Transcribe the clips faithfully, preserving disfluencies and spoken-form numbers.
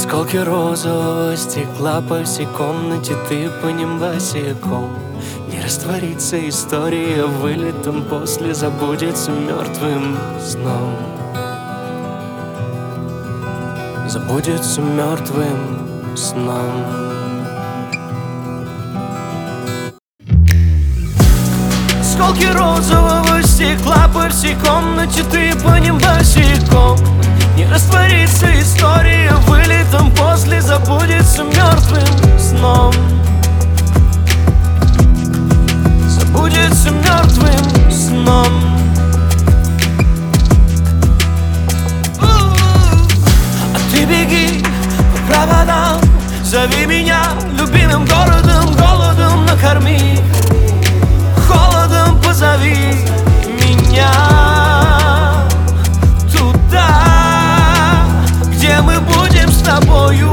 Осколки розового стекла по всей комнате, ты по ним босиком. Не растворится история вылетом, после забудется мертвым сном. Забудется мертвым сном. Осколки розового стекла по всей комнате, ты по ним босиком. Не растворится история вылетом, после забудется мертвым сном. Забудется мертвым сном. А ты беги по проводам, зови меня любимым городом, голодом накорми, холодом позови меня туда, где мы будем с тобою.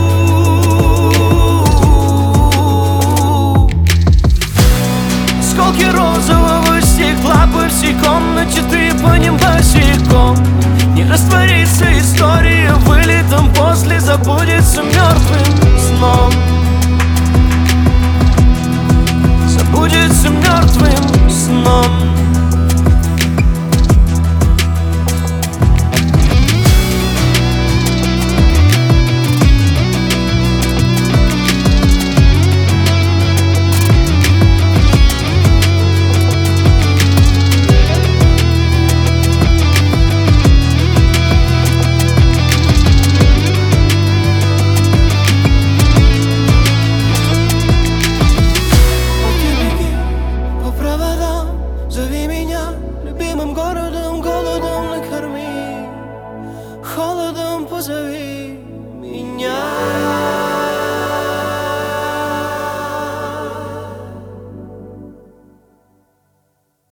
Осколки розового стекла по всей комнате, ты по ним босиком. Не растворится история